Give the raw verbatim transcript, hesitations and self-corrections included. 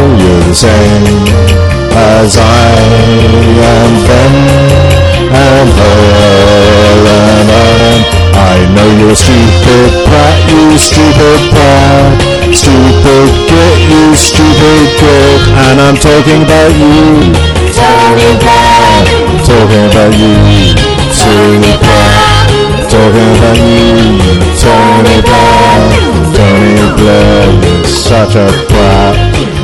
you're the same as I am then and her and I. I know you're a stupid brat, you stupid brat, stupid git, you stupid git, and I'm talking about you, Tony Blair, talking about you, Tony Blair, talking about you, Tony Blair, Tony Blair, you're such a brat.